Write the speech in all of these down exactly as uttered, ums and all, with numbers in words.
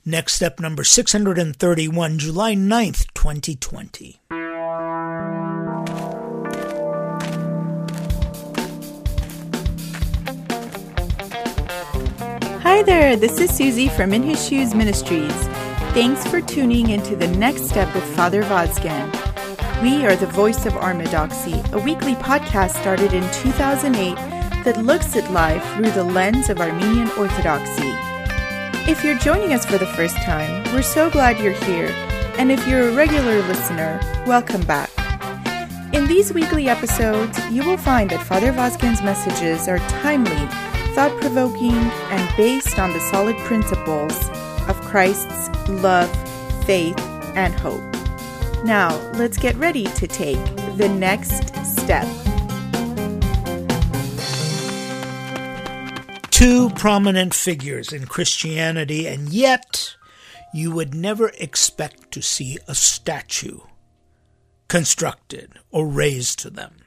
Next Step number six hundred thirty-one, July ninth, twenty twenty. Hi there, this is Susie from In His Shoes Ministries. Thanks for tuning into the Next Step with Father Vazgen. We are the voice of Orthodoxy, a weekly podcast started in two thousand eight that looks at life through the lens of Armenian Orthodoxy. If you're joining us for the first time, we're so glad you're here, and if you're a regular listener, welcome back. In these weekly episodes, you will find that Father Vazgen's messages are timely, thought-provoking, and based on the solid principles of Christ's love, faith, and hope. Now, let's get ready to take the next step. Two prominent figures in Christianity, and yet you would never expect to see a statue constructed or raised to them.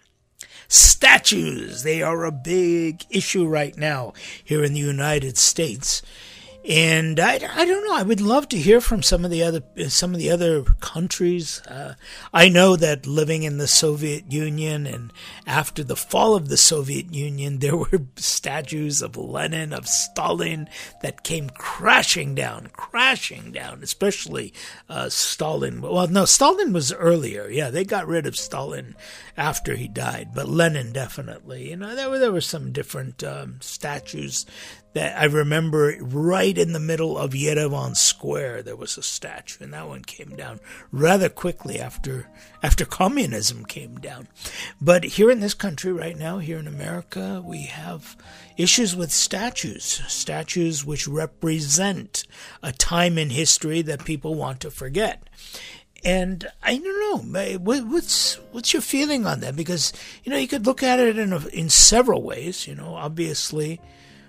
Statues, they are a big issue right now here in the United States. And I, I don't know, I would love to hear from some of the other some of the other countries. Uh, I know that living in the Soviet Union and after the fall of the Soviet Union, there were statues of Lenin, of Stalin that came crashing down, crashing down, especially uh, Stalin. Well, no, Stalin was earlier. Yeah, they got rid of Stalin after he died, but Lenin definitely. You know, there were, there were some different um, statues that I remember right in the middle of Yerevan Square, there was a statue, and that one came down rather quickly after after communism came down. But here in this country right now, here in America, we have issues with statues, statues which represent a time in history that people want to forget. And I don't know, what's what's your feeling on that? Because, you know, you could look at it in a, in several ways. You know, obviously,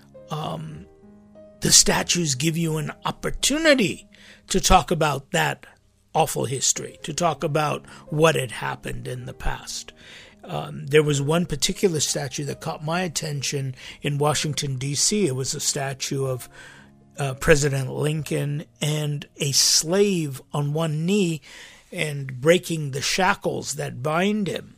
um, the statues give you an opportunity to talk about that awful history, to talk about what had happened in the past. Um, there was one particular statue that caught my attention in Washington, D C It was a statue of Uh, President Lincoln and a slave on one knee and breaking the shackles that bind him.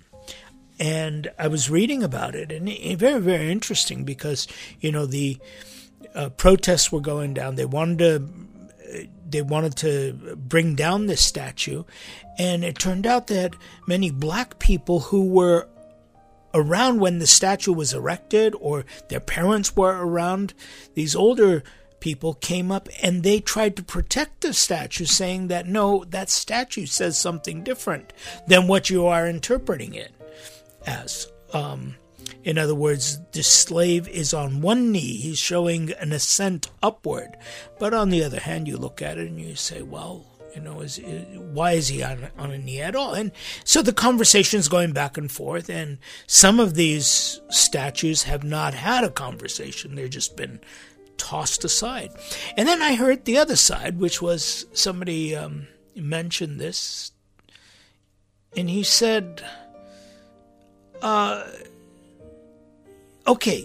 And I was reading about it, and it, very, very interesting because, you know, the uh, protests were going down. They wanted to, they wanted to bring down this statue, and it turned out that many black people who were around when the statue was erected, or their parents were around, these older people came up and they tried to protect the statue, saying that no, that statue says something different than what you are interpreting it as. Um, in other words, the slave is on one knee. He's showing an ascent upward. But on the other hand, you look at it and you say, well, you know, is, is why is he on, on a knee at all? And so the conversation is going back and forth, and some of these statues have not had a conversation. They've just been tossed aside. And then I heard the other side, which was somebody um, mentioned this, and he said, uh, okay,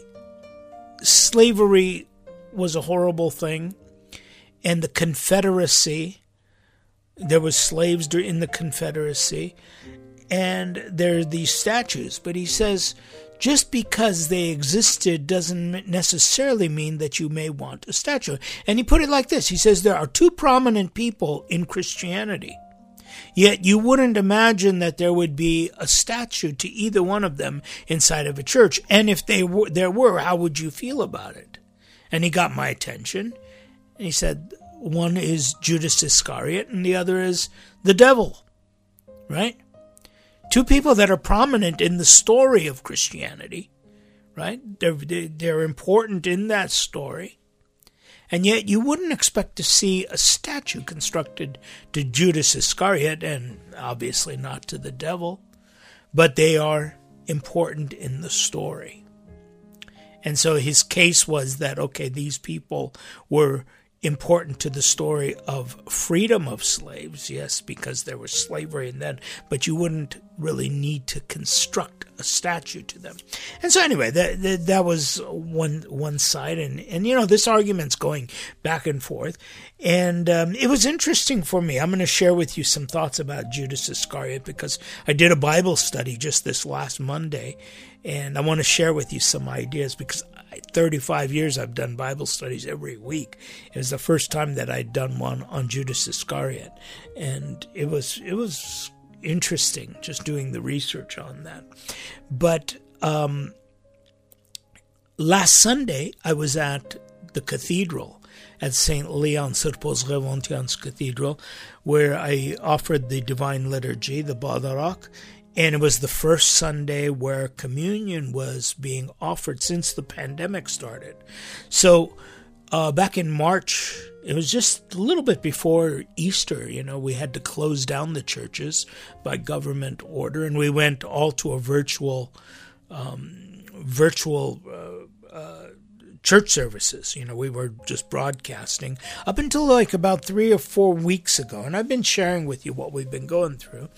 slavery was a horrible thing, and the Confederacy, there was slaves in the Confederacy, and there are these statues. But he says, just because they existed doesn't necessarily mean that you may want a statue. And he put it like this. He says there are two prominent people in Christianity, yet you wouldn't imagine that there would be a statue to either one of them inside of a church. And if they were, there were, how would you feel about it? And he got my attention. And he said, one is Judas Iscariot and the other is the devil, right? Two people that are prominent in the story of Christianity, right? They're, they're important in that story. And yet you wouldn't expect to see a statue constructed to Judas Iscariot, and obviously not to the devil, but they are important in the story. And so his case was that, okay, these people were important to the story of freedom of slaves, yes, because there was slavery and then, but you wouldn't really need to construct a statue to them. And so anyway, that that, that was one one side, and, and you know, this argument's going back and forth, and um, it was interesting for me. I'm going to share with you some thoughts about Judas Iscariot because I did a Bible study just this last Monday, and I want to share with you some ideas because thirty-five years I've done Bible studies every week. It was the first time that I'd done one on Judas Iscariot, and it was it was interesting just doing the research on that. But um, last Sunday I was at the cathedral at Saint Leon Sirpos Reventians Cathedral, where I offered the Divine Liturgy, the Badarach. And it was the first Sunday where communion was being offered since the pandemic started. So uh, back in March, it was just a little bit before Easter, you know, we had to close down the churches by government order, and we went all to a virtual, um, virtual uh, uh, church services. You know, we were just broadcasting up until like about three or four weeks ago. And I've been sharing with you what we've been going through.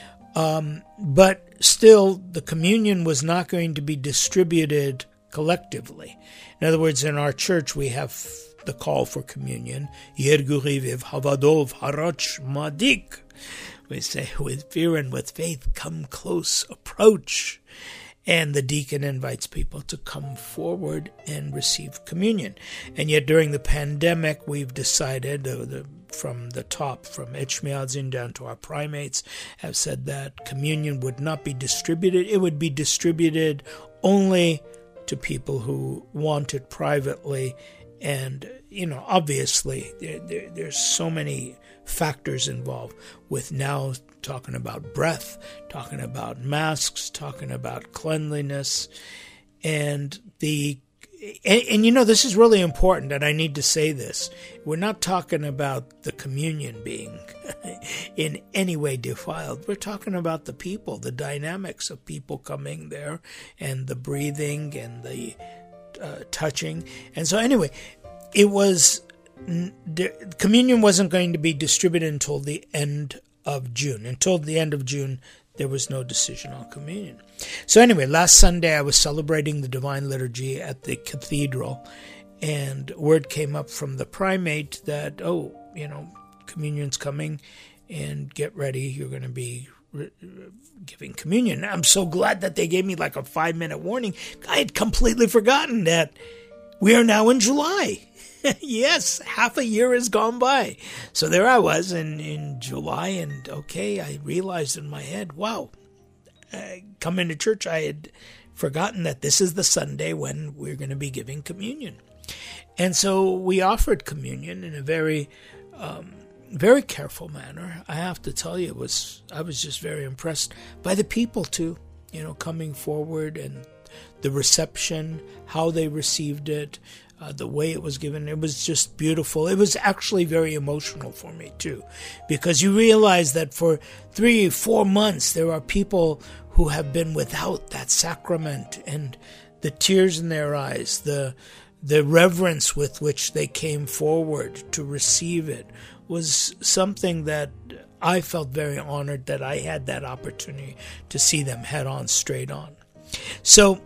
Um, but still, the communion was not going to be distributed collectively. In other words, in our church, we have the call for communion. Yerguriviv havadov harach madik. We say, with fear and with faith, come close, approach. And the deacon invites people to come forward and receive communion. And yet during the pandemic, we've decided, uh, the, from the top, from Echmiadzin down to our primates, have said that communion would not be distributed. It would be distributed only to people who want it privately. And, you know, obviously, there, there, there's so many factors involved with now talking about breath, talking about masks, talking about cleanliness, and the and, and you know, this is really important, and I need to say this. We're not talking about the communion being in any way defiled. We're talking about the people, the dynamics of people coming there, and the breathing and the uh, touching. And so anyway, it was communion wasn't going to be distributed until the end of June. Until the end of June, there was no decision on communion. So anyway, last Sunday I was celebrating the Divine Liturgy at the cathedral, and word came up from the primate that, oh, you know, communion's coming, and get ready, you're going to be re- giving communion. I'm so glad that they gave me like a five-minute warning. I had completely forgotten that we are now in July. Yes, half a year has gone by. So there I was in, in July, and okay, I realized in my head, wow, uh, coming to church, I had forgotten that this is the Sunday when we're going to be giving communion. And so we offered communion in a very, um, very careful manner. I have to tell you, it was I was just very impressed by the people too, you know, coming forward and the reception, how they received it. Uh, the way it was given, it was just beautiful. It was actually very emotional for me too, because you realize that for three, four months, there are people who have been without that sacrament, and the tears in their eyes, the the reverence with which they came forward to receive it was something that I felt very honored that I had that opportunity to see them head on, straight on. So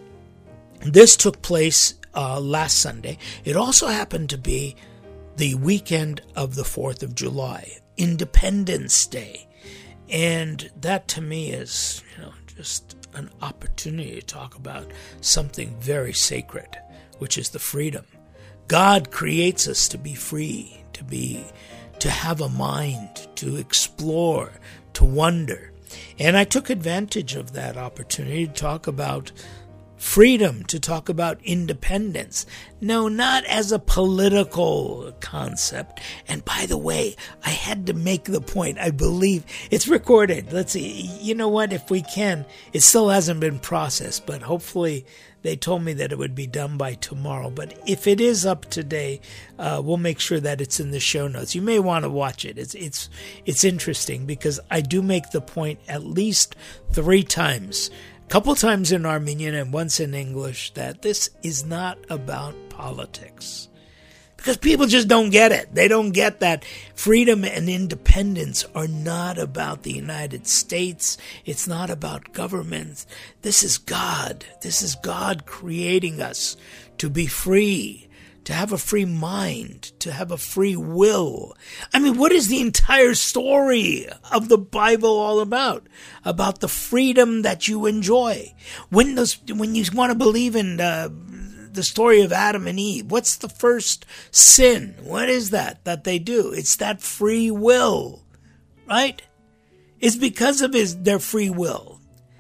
this took place Uh, last Sunday. It also happened to be the weekend of the fourth of July, Independence Day. And that to me is, you know, just an opportunity to talk about something very sacred, which is the freedom. God creates us to be free, to be, to have a mind, to explore, to wonder. And I took advantage of that opportunity to talk about freedom, to talk about independence. No, not as a political concept. And by the way, I had to make the point. I believe it's recorded. Let's see. You know what? If we can, it still hasn't been processed, but hopefully they told me that it would be done by tomorrow. But if it is up today, uh, we'll make sure that it's in the show notes. You may want to watch it. It's it's it's interesting because I do make the point at least three times. Couple times in Armenian and once in English, that this is not about politics. Because people just don't get it. They don't get that freedom and independence are not about the United States. It's not about governments. This is God. This is God creating us to be free, to have a free mind, to have a free will. I mean, what is the entire story of the Bible all about? About the freedom that you enjoy. When those, when you want to believe in uh, the story of Adam and Eve, what's the first sin? What is that that they do? It's that free will, right? It's because of his their free will.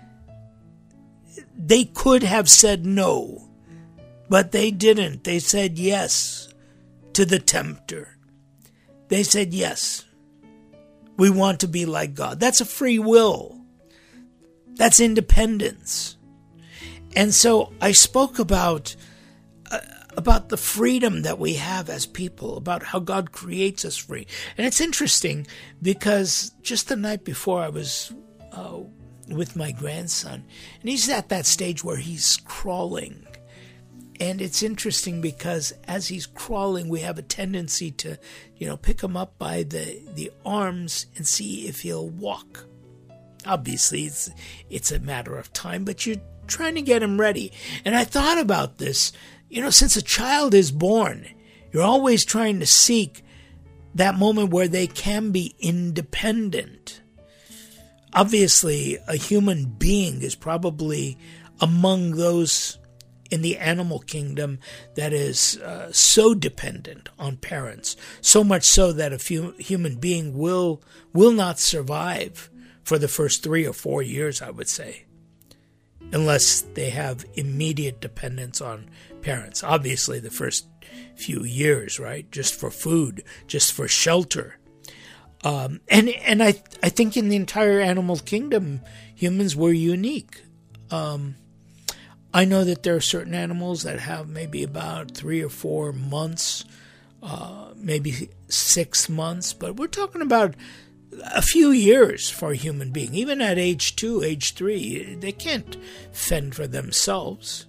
They could have said no, but they didn't. They said yes to the tempter. They said yes. We want to be like God. That's a free will. That's independence. And so I spoke about uh, about the freedom that we have as people, about how God creates us free. And it's interesting because just the night before I was uh, with my grandson, and he's at that stage where he's crawling. And it's interesting because as he's crawling, we have a tendency to, you know, pick him up by the, the arms and see if he'll walk. Obviously, it's it's a matter of time, but you're trying to get him ready. And I thought about this. You know, since a child is born, you're always trying to seek that moment where they can be independent. Obviously, a human being is probably among those in the animal kingdom that is uh, so dependent on parents, so much so that a few, human being will will not survive for the first three or four years, I would say, unless they have immediate dependence on parents. Obviously, the first few years, right, just for food, just for shelter. Um, and and I I think in the entire animal kingdom, humans were unique. Um, I know that there are certain animals that have maybe about three or four months, uh, maybe six months, but we're talking about a few years for a human being. Even at age two, age three, they can't fend for themselves.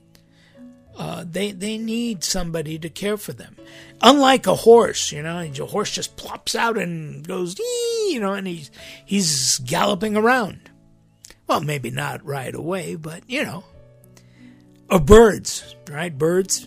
Uh, they they need somebody to care for them. Unlike a horse, you know, a horse just plops out and goes, you know, and he's he's galloping around. Well, maybe not right away, but you know. Or birds, right? Birds.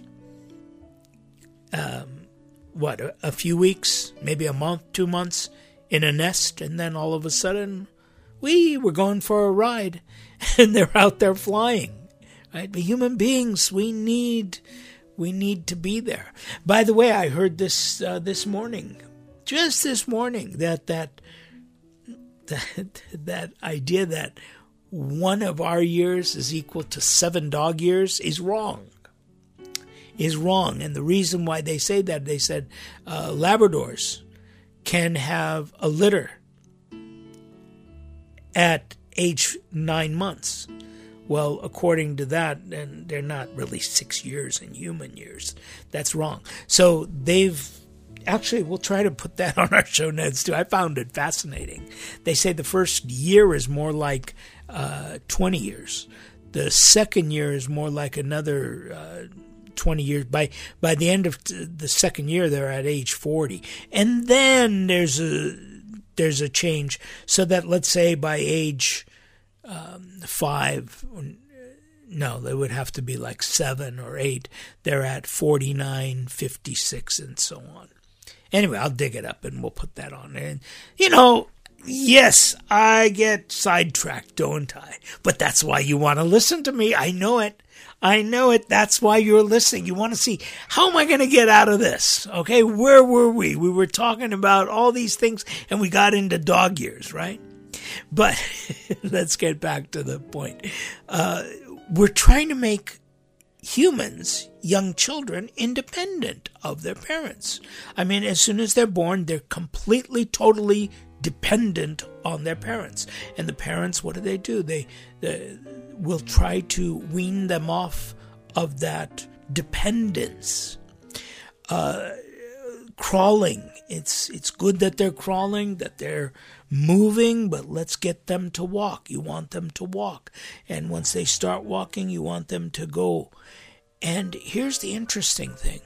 Um, what, a, a few weeks, maybe a month, two months in a nest, and then all of a sudden, we were going for a ride, and they're out there flying, right? But human beings, we need, we need to be there. By the way, I heard this uh, this morning, just this morning, that that that that idea that one of our years is equal to seven dog years is wrong. Is wrong. And the reason why they say that, they said uh, Labradors can have a litter at age nine months. Well, according to that, and they're not really six years in human years. That's wrong. So they've actually, we'll try to put that on our show notes too. I found it fascinating. They say the first year is more like uh, twenty years. The second year is more like another uh, twenty years. By by the end of the second year, they're at age forty, and then there's a there's a change. So that, let's say by age um, five, no, they would have to be like seven or eight. They're at forty-nine, fifty-six, and so on. Anyway, I'll dig it up and we'll put that on there. And, you know, yes, I get sidetracked, don't I? But that's why you want to listen to me. I know it. I know it. That's why you're listening. You want to see, how am I going to get out of this? Okay, where were we? We were talking about all these things and we got into dog years, right? But let's get back to the point. Uh, we're trying to make humans, young children, independent of their parents. I mean, as soon as they're born, they're completely, totally dependent on their parents. And the parents, what do they do? They, they will try to wean them off of that dependence. Uh, crawling. It's it's good that they're crawling, that they're moving, but let's get them to walk. You want them to walk. And once they start walking, you want them to go. And here's the interesting thing.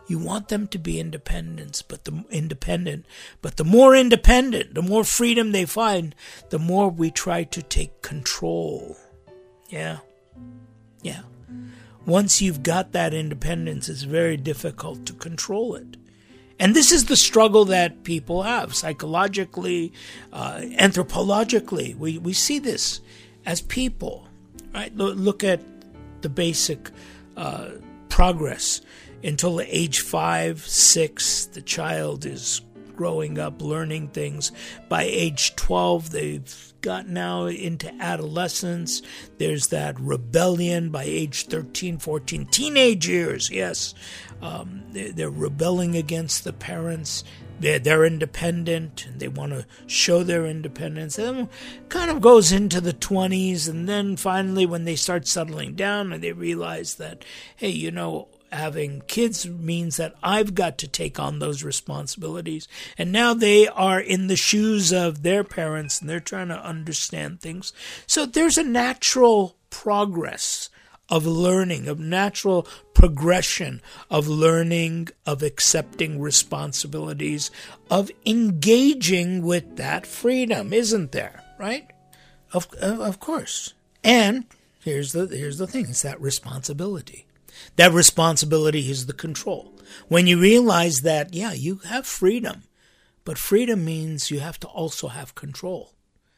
You want them to be independent, but the independent, but the more independent, the more freedom they find, the more we try to take control. Yeah. Yeah. Once you've got that independence, it's very difficult to control it. And this is the struggle that people have psychologically, uh, anthropologically. We we see this as people, right? Look at the basic uh, progress. Until age five, six, the child is growing up, learning things. By age twelve, they've got now into adolescence. There's that rebellion by age thirteen, fourteen, teenage years, yes. Um, they're, they're rebelling against the parents. They're, they're independent, and they want to show their independence. And then kind of goes into the twenties, and then finally when they start settling down and they realize that, hey, you know, having kids means that I've got to take on those responsibilities. And now they are in the shoes of their parents, and they're trying to understand things. So there's a natural progress of learning, of natural progression of learning, of accepting responsibilities, of engaging with that freedom, isn't there? Right? Of of course. And here's the here's the thing: it's that responsibility. That responsibility is the control. When you realize that, yeah, you have freedom, but freedom means you have to also have control.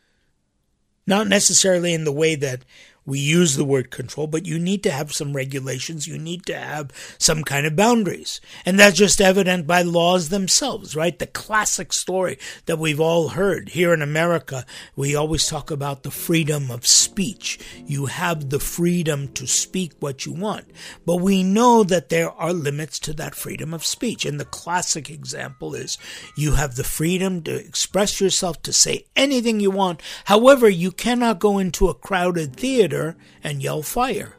Not necessarily in the way that we use the word control, but you need to have some regulations. You need to have some kind of boundaries. And that's just evident by laws themselves, right? The classic story that we've all heard here in America, we always talk about the freedom of speech. You have the freedom to speak what you want. But we know that there are limits to that freedom of speech. And the classic example is you have the freedom to express yourself, to say anything you want. However, you cannot go into a crowded theater and yell fire.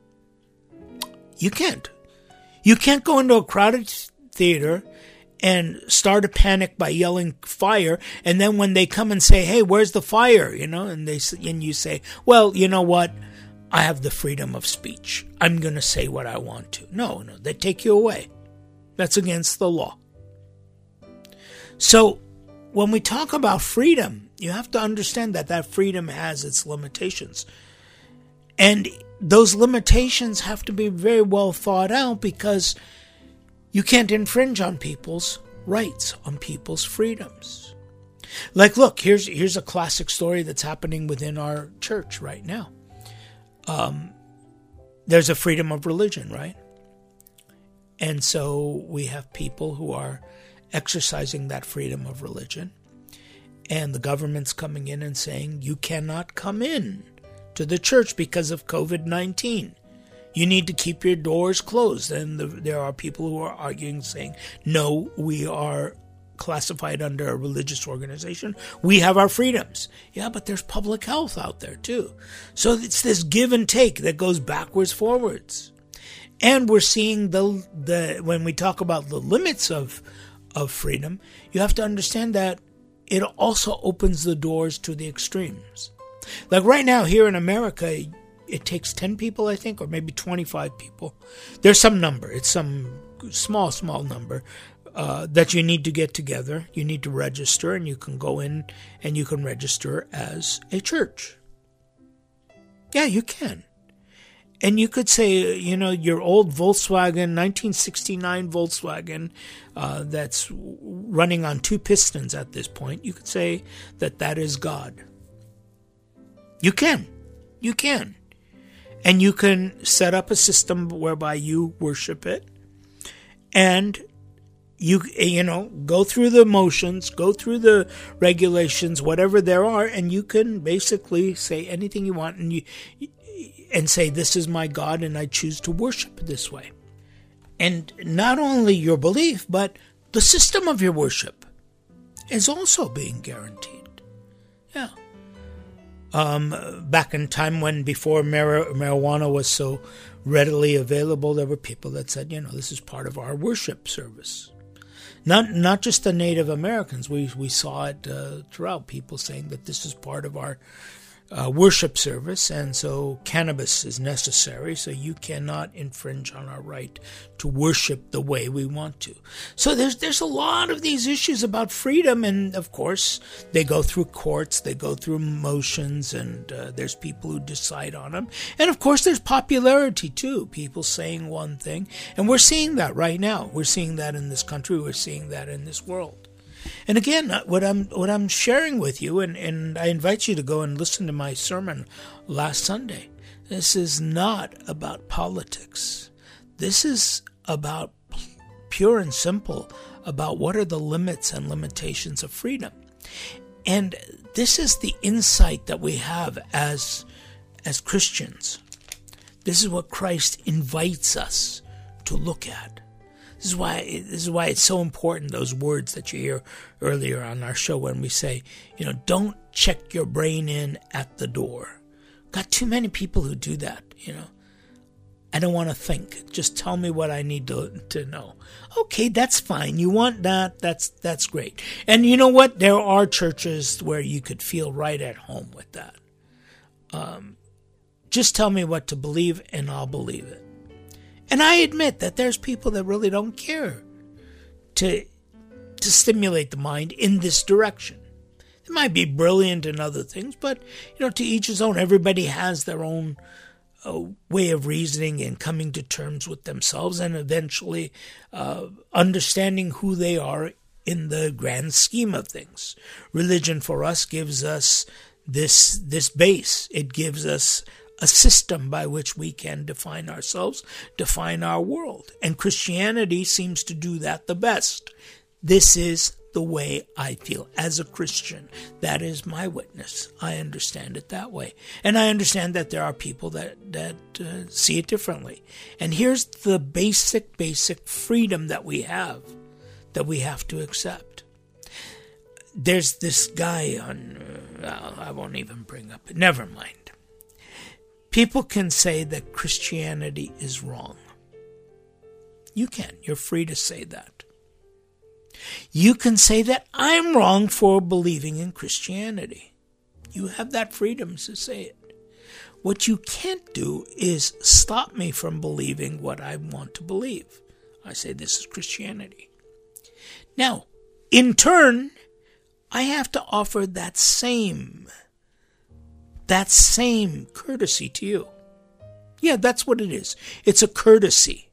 You can't. You can't go into a crowded theater and start a panic by yelling fire, and then when they come and say, "Hey, where's the fire?" you know, and they and you say, "Well, you know what? I have the freedom of speech. I'm going to say what I want to." No, no, they take you away. That's against the law. So, when we talk about freedom, you have to understand that that freedom has its limitations. And those limitations have to be very well thought out, because you can't infringe on people's rights, on people's freedoms. Like, look, here's here's a classic story that's happening within our church right now. Um, there's a freedom of religion, right? And so we have people who are exercising that freedom of religion, and the government's coming in and saying, you cannot come in to the church because of covid nineteen. You need to keep your doors closed. And the, there are people who are arguing, saying, no, we are classified under a religious organization. We have our freedoms. Yeah, but there's public health out there too. So it's this give and take that goes backwards, forwards. And we're seeing the the when we talk about the limits of of freedom, you have to understand that it also opens the doors to the extremes. Like right now here in America, it takes ten people, I think, or maybe twenty-five people. There's some number. It's some small, small number uh, that you need to get together. You need to register, and you can go in and you can register as a church. Yeah, you can. And you could say, you know, your old Volkswagen, nineteen sixty-nine Volkswagen, uh, that's running on two pistons at this point, you could say that that is God. You can. You can. And you can set up a system whereby you worship it. And you, you know, go through the motions, go through the regulations, whatever there are, and you can basically say anything you want, and you and say, this is my God, and I choose to worship this way. And not only your belief, but the system of your worship is also being guaranteed. Yeah. Um, back in time when before mar- marijuana was so readily available, there were people that said, you know, this is part of our worship service. Not not just the Native Americans. We we saw it uh, throughout, people saying that this is part of our uh, worship service, and so cannabis is necessary, so you cannot infringe on our right to worship the way we want to. So there's there's a lot of these issues about freedom, and of course they go through courts, they go through motions, and uh, there's people who decide on them. And of course there's popularity too, people saying one thing, and we're seeing that right now. We're seeing that in this country, we're seeing that in this world. And again, what I'm what I'm sharing with you, and, and I invite you to go and listen to my sermon last Sunday. This is not about politics. This is about pure and simple about what are the limits and limitations of freedom. And this is the insight that we have as as Christians. This is what Christ invites us to look at. This is why this is why it's so important, those words that you hear earlier on our show when we say, you know, don't check your brain in at the door. Got too many people who do that, you know. I don't want to think. Just tell me what I need to to know. Okay, that's fine. You want that, that's that's great. And you know what? There are churches where you could feel right at home with that. Um, just tell me what to believe and I'll believe it. And I admit that there's people that really don't care to to stimulate the mind in this direction. It might be brilliant in other things, but, you know, to each his own. Everybody has their own uh, way of reasoning and coming to terms with themselves and eventually uh, understanding who they are in the grand scheme of things. Religion for us gives us this this base. It gives us a system by which we can define ourselves, define our world. And Christianity seems to do that the best. This is the way I feel as a Christian. That is my witness. I understand it that way. And I understand that there are people that, that uh, see it differently. And here's the basic, basic freedom that we have, that we have to accept. There's this guy on, uh, I won't even bring up it. Never mind. People can say that Christianity is wrong. You can. You're free to say that. You can say that I'm wrong for believing in Christianity. You have that freedom to say it. What you can't do is stop me from believing what I want to believe. I say this is Christianity. Now, in turn, I have to offer that same That same courtesy to you. Yeah, that's what it is. It's a courtesy.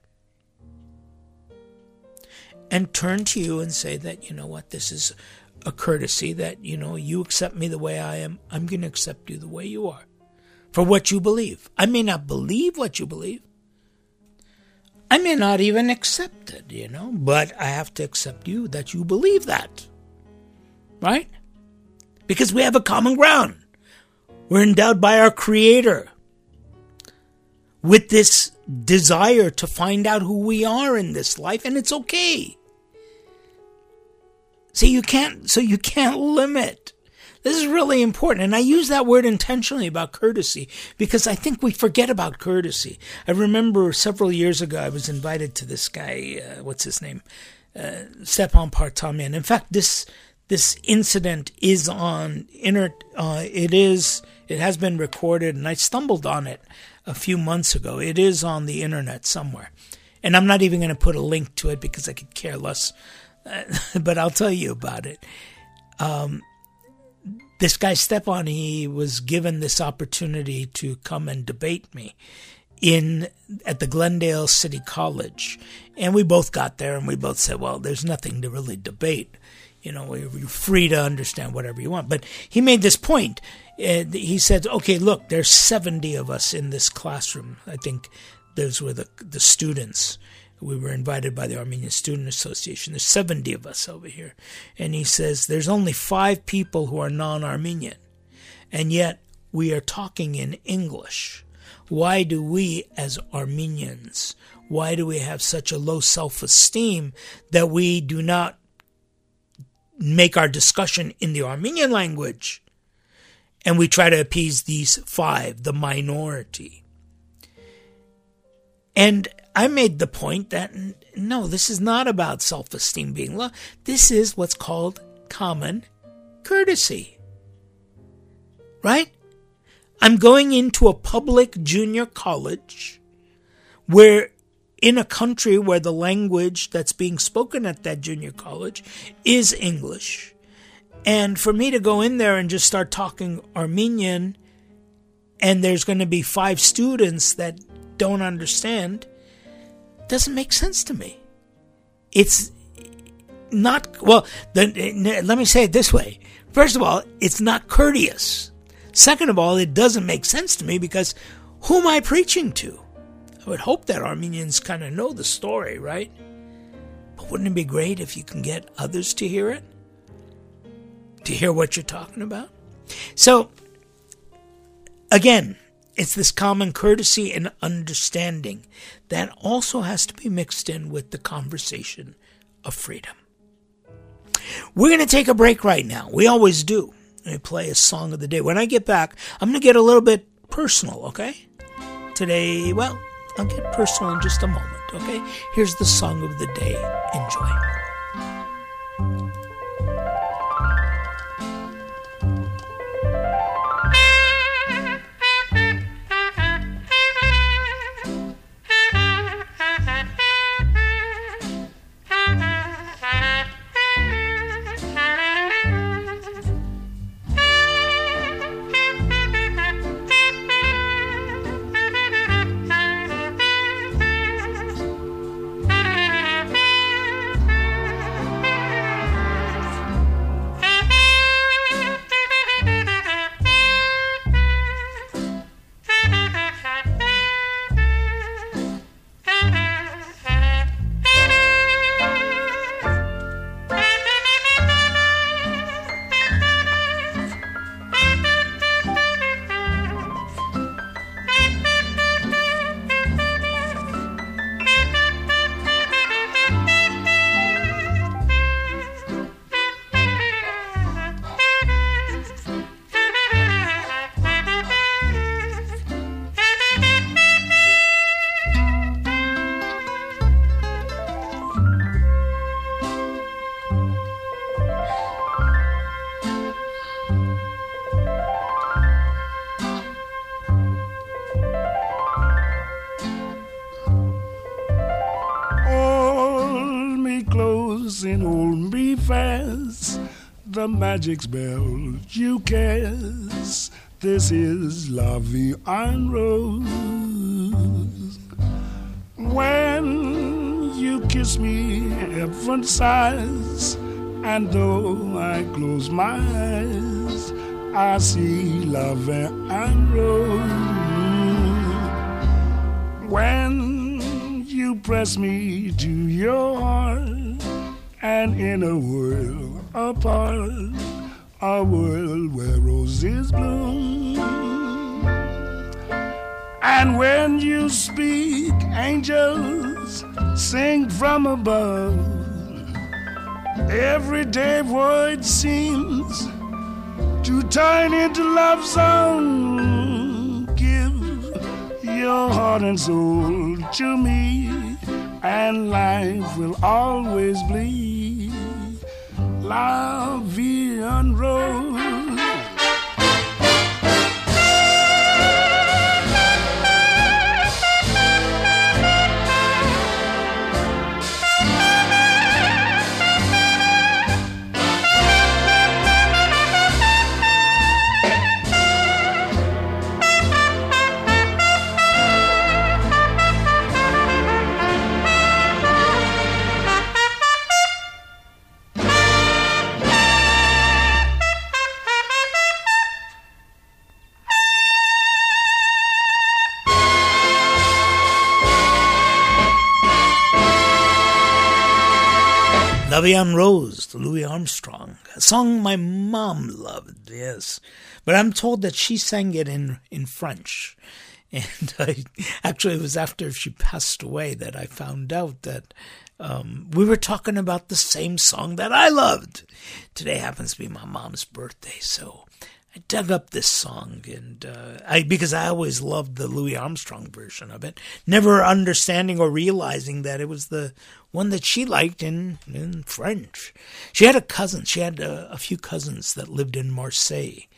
And turn to you and say that, you know what, this is a courtesy that, you know, you accept me the way I am. I'm going to accept you the way you are. For what you believe. I may not believe what you believe. I may not even accept it, you know, but I have to accept you that you believe that. Right? Because we have a common ground. We're endowed by our Creator with this desire to find out who we are in this life, and it's okay. So you can't, so you can't limit. This is really important, and I use that word intentionally about courtesy because I think we forget about courtesy. I remember several years ago I was invited to this guy, uh, what's his name, uh, Stepan Partomian. In fact, this this incident is on inter. Uh, it is. It has been recorded, and I stumbled on it a few months ago. It is on the internet somewhere. And I'm not even going to put a link to it because I could care less, but I'll tell you about it. Um, this guy, Stepan, he was given this opportunity to come and debate me in at the Glendale City College. And we both got there, and we both said, well, there's nothing to really debate. You know, you're free to understand whatever you want. But he made this point. Uh, he said, okay, look, there's seventy of us in this classroom. I think those were the, the students. We were invited by the Armenian Student Association. There's seventy of us over here. And he says, there's only five people who are non-Armenian. And yet we are talking in English. Why do we, as Armenians, why do we have such a low self-esteem that we do not make our discussion in the Armenian language? And we try to appease these five, the minority. And I made the point that, no, this is not about self-esteem being low. This is what's called common courtesy. Right? I'm going into a public junior college where in a country where the language that's being spoken at that junior college is English. And for me to go in there and just start talking Armenian, and there's going to be five students that don't understand, doesn't make sense to me. It's not, well, the, let me say it this way. First of all, it's not courteous. Second of all, it doesn't make sense to me because who am I preaching to? I would hope that Armenians kind of know the story, right? But wouldn't it be great if you can get others to hear it? To hear what you're talking about? So, again, it's this common courtesy and understanding that also has to be mixed in with the conversation of freedom. We're going to take a break right now. We always do. We play a song of the day. When I get back, I'm going to get a little bit personal, okay? Today, well, I'll get personal in just a moment, okay? Here's the song of the day. Enjoy. And hold me fast, the magic spell you cast. This is La Vie en Rose. When you kiss me, heaven sighs, and though I close my eyes, I see La Vie en Rose. When you press me to your heart, and in a world apart, a world where roses bloom. And when you speak, angels sing from above. Everyday void seems to turn into love song. Give your heart and soul to me, and life will always be La Vie en Rose. La Vie en Rose, Louis Armstrong, a song my mom loved, yes. But I'm told that she sang it in, in French. And I, actually, it was after she passed away that I found out that um, we were talking about the same song that I loved. Today happens to be my mom's birthday, so I dug up this song, and uh, I because I always loved the Louis Armstrong version of it, never understanding or realizing that it was the one that she liked in, in French. She had a cousin. She had a, a few cousins that lived in Marseille,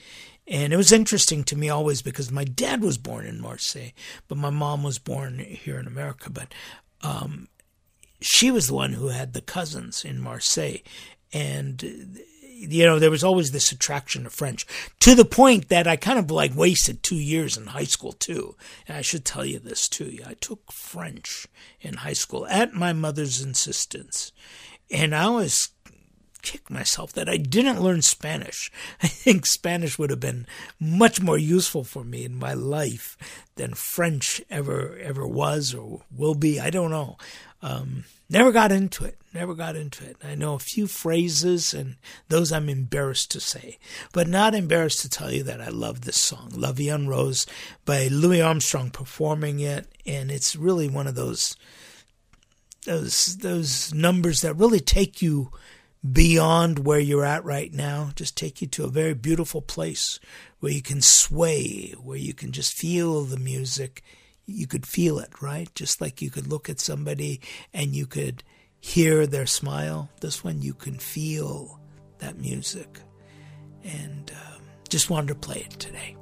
And it was interesting to me always because my dad was born in Marseille, but my mom was born here in America. But um, she was the one who had the cousins in Marseille. And, you know, there was always this attraction to French, to the point that I kind of like wasted two years in high school too. And I should tell you this too. I took French in high school at my mother's insistence. And I always kick myself that I didn't learn Spanish. I think Spanish would have been much more useful for me in my life than French ever ever was or will be. I don't know. Um, never got into it. Never got into it. I know a few phrases, and those I'm embarrassed to say, but not embarrassed to tell you that I love this song, La Vie en Rose, by Louis Armstrong performing it, and it's really one of those those those numbers that really take you beyond where you're at right now, just take you to a very beautiful place where you can sway, where you can just feel the music. You could feel it, right? Just like you could look at somebody and you could hear their smile. This one, you can feel that music. And um, just wanted to play it today.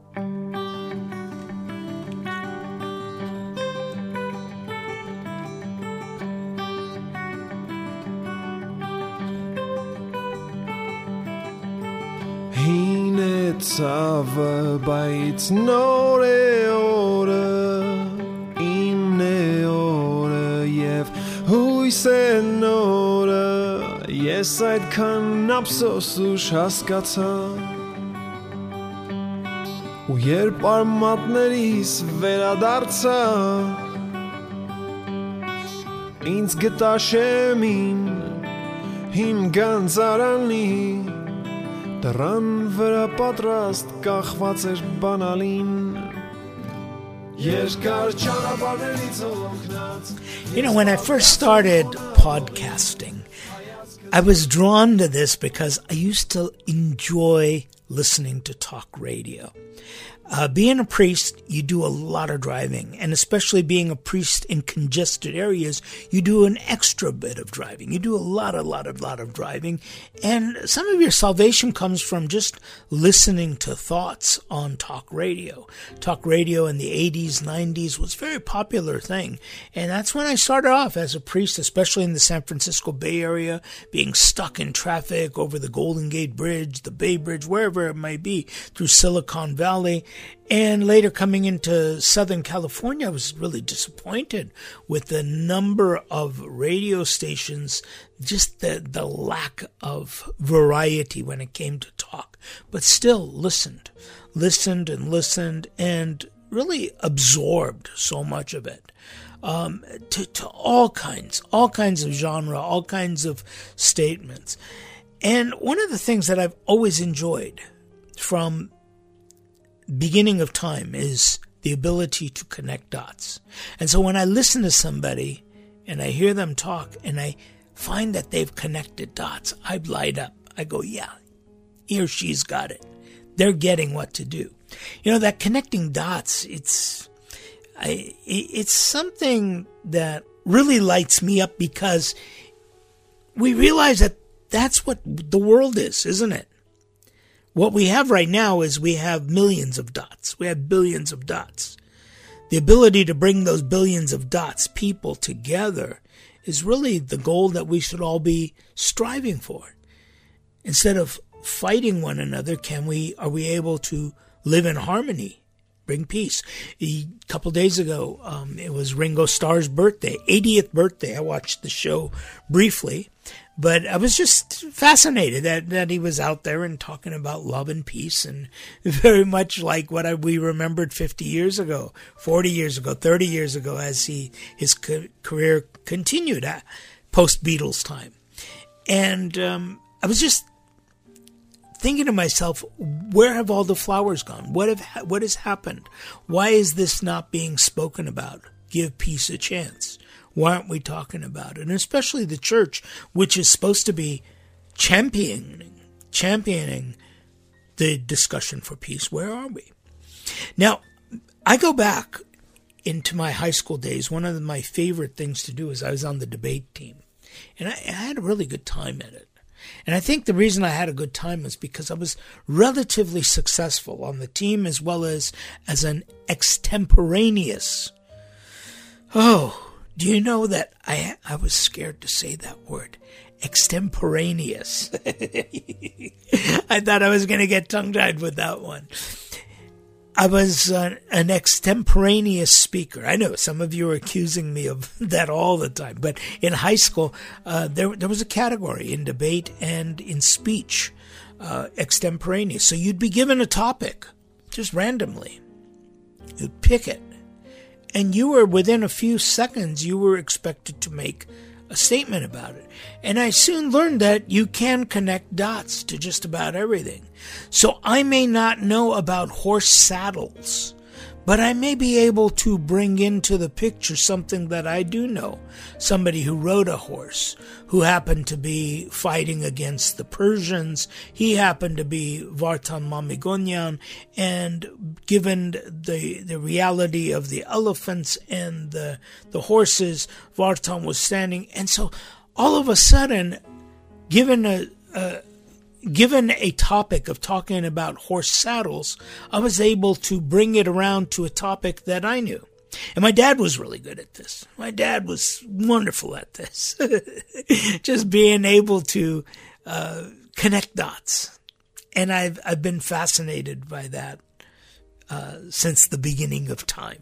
Tava bait nore ore in ne ore yev hui se nore yes I'd kanapso sush haskata u yerb armatneris veradartsa ins geta shemin hin ganzarani Դրան վրա պատրաստ կախված էր բանալին Երկար ճանապարհներից օգնած You know, when I first started podcasting, I was drawn to this because I used to enjoy listening to talk radio. Uh, being a priest, you do a lot of driving, and especially being a priest in congested areas, you do an extra bit of driving. You do a lot, a lot, a lot of driving, and some of your salvation comes from just listening to thoughts on talk radio. Talk radio in the eighties, nineties was a very popular thing, and that's when I started off as a priest, especially in the San Francisco Bay Area, being stuck in traffic over the Golden Gate Bridge, the Bay Bridge, wherever it might be, through Silicon Valley. And later coming into Southern California, I was really disappointed with the number of radio stations, just the, the lack of variety when it came to talk. But still listened, listened and listened and really absorbed so much of it. Um, to, to all kinds, all kinds of genre, all kinds of statements. And one of the things that I've always enjoyed from beginning of time is the ability to connect dots. And so when I listen to somebody and I hear them talk and I find that they've connected dots, I light up. I go, yeah, he or she's got it. They're getting what to do. You know, that connecting dots, it's, I, it's something that really lights me up because we realize that that's what the world is, isn't it? What we have right now is we have millions of dots. We have billions of dots. The ability to bring those billions of dots, people together, is really the goal that we should all be striving for. Instead of fighting one another, can we, are we able to live in harmony, bring peace? A couple days ago, um, it was Ringo Starr's birthday, eightieth birthday. I watched the show briefly. But I was just fascinated that, that he was out there and talking about love and peace, and very much like what I, we remembered fifty years ago, forty years ago, thirty years ago, as he his co- career continued at post-Beatles time. And um, I was just thinking to myself, where have all the flowers gone? What have what has happened? Why is this not being spoken about? Give peace a chance. Why aren't we talking about it? And especially the church, which is supposed to be championing, championing the discussion for peace. Where are we? Now, I go back into my high school days. One of my favorite things to do is I was on the debate team. And I, I had a really good time at it. And I think the reason I had a good time was because I was relatively successful on the team as well as as an extemporaneous. Oh, do you know that I I was scared to say that word, extemporaneous. I thought I was going to get tongue-tied with that one. I was uh, an extemporaneous speaker. I know some of you are accusing me of that all the time, but in high school, uh, there there was a category in debate and in speech, uh, extemporaneous. So you'd be given a topic, just randomly. You'd pick it, and you were, within a few seconds, you were expected to make a statement about it. And I soon learned that you can connect dots to just about everything. So I may not know about horse saddles, but I may be able to bring into the picture something that I do know. Somebody who rode a horse, who happened to be fighting against the Persians. He happened to be Vartan Mamigonyan, and given the the reality of the elephants and the the horses, Vartan was standing. And so all of a sudden, given a, a Given a topic of talking about horse saddles, I was able to bring it around to a topic that I knew. And my dad was really good at this. My dad was wonderful at this. Just being able to uh, connect dots. And I've I've been fascinated by that uh, since the beginning of time.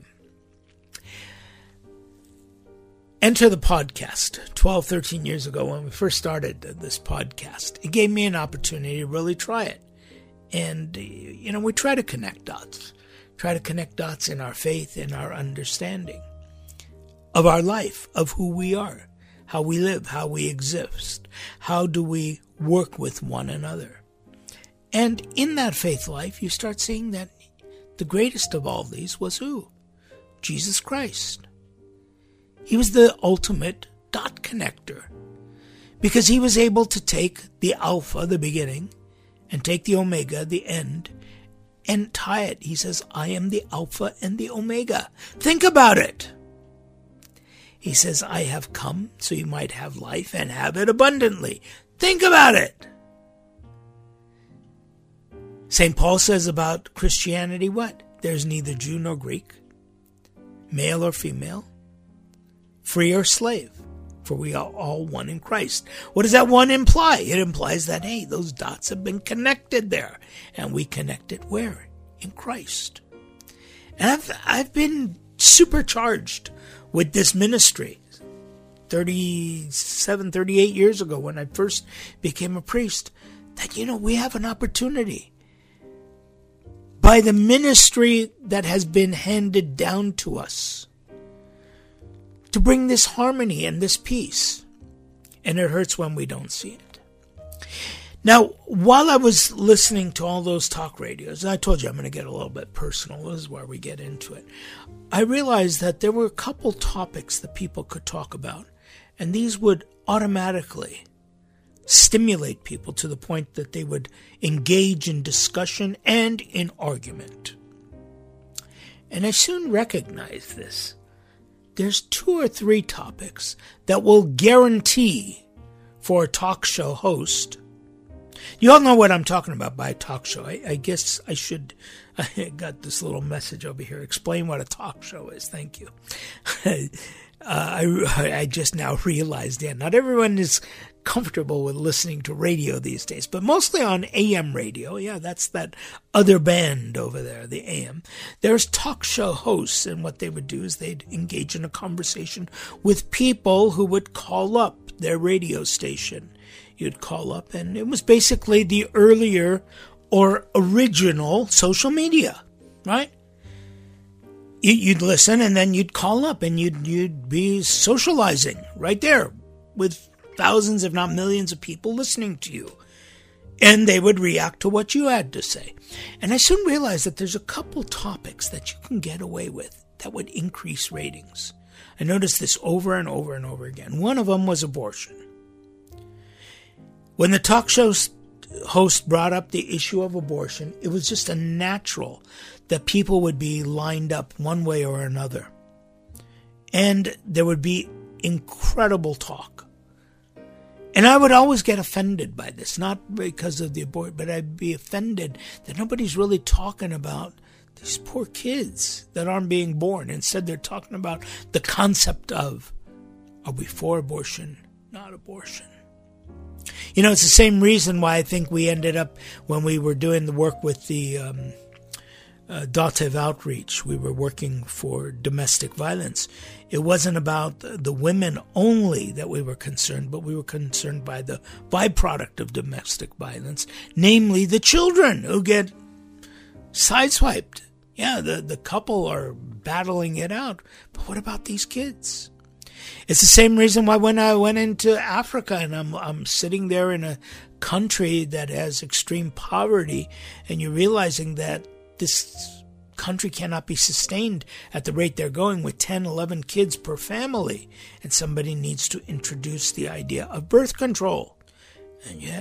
Enter the podcast. twelve, thirteen years ago when we first started this podcast, it gave me an opportunity to really try it. And, you know, we try to connect dots. Try to connect dots in our faith, in our understanding of our life, of who we are, how we live, how we exist. How do we work with one another? And in that faith life, you start seeing that the greatest of all these was who? Jesus Christ. He was the ultimate dot connector because he was able to take the Alpha, the beginning, and take the Omega, the end, and tie it. He says, I am the Alpha and the Omega. Think about it. He says, I have come so you might have life and have it abundantly. Think about it. Saint Paul says about Christianity what? There's neither Jew nor Greek, male or female, free or slave, for we are all one in Christ. What does that one imply? It implies that, hey, those dots have been connected there. And we connect it where? In Christ. And I've, I've been supercharged with this ministry. thirty-seven, thirty-eight years ago when I first became a priest, that, you know, we have an opportunity. By the ministry that has been handed down to us, to bring this harmony and this peace. And it hurts when we don't see it. Now, while I was listening to all those talk radios, and I told you I'm going to get a little bit personal, this is where we get into it, I realized that there were a couple topics that people could talk about, and these would automatically stimulate people to the point that they would engage in discussion and in argument. And I soon recognized this. There's two or three topics that will guarantee for a talk show host. You all know what I'm talking about by a talk show. I, I guess I should, I got this little message over here. Explain what a talk show is. Thank you. uh, I, I just now realized, yeah, not everyone is comfortable with listening to radio these days, but mostly on A M radio. Yeah, that's that other band over there, the A M. There's talk show hosts, and what they would do is they'd engage in a conversation with people who would call up their radio station. You'd call up, and it was basically the earlier or original social media, right? You'd listen, and then you'd call up, and you'd you'd be socializing right there with thousands, if not millions of people listening to you. And they would react to what you had to say. And I soon realized that there's a couple topics that you can get away with that would increase ratings. I noticed this over and over and over again. One of them was abortion. When the talk show host brought up the issue of abortion, it was just a natural that people would be lined up one way or another. And there would be incredible talk. And I would always get offended by this, not because of the abortion, but I'd be offended that nobody's really talking about these poor kids that aren't being born. Instead, they're talking about the concept of, are we for abortion, not abortion? You know, it's the same reason why I think we ended up, when we were doing the work with the um, uh, Datev Outreach, we were working for domestic violence. It wasn't about the women only that we were concerned, but we were concerned by the byproduct of domestic violence, namely the children who get sideswiped. Yeah, the, the couple are battling it out, but what about these kids? It's the same reason why when I went into Africa and I'm I'm sitting there in a country that has extreme poverty, and you're realizing that this country cannot be sustained at the rate they're going with ten, eleven kids per family, and somebody needs to introduce the idea of birth control, and yet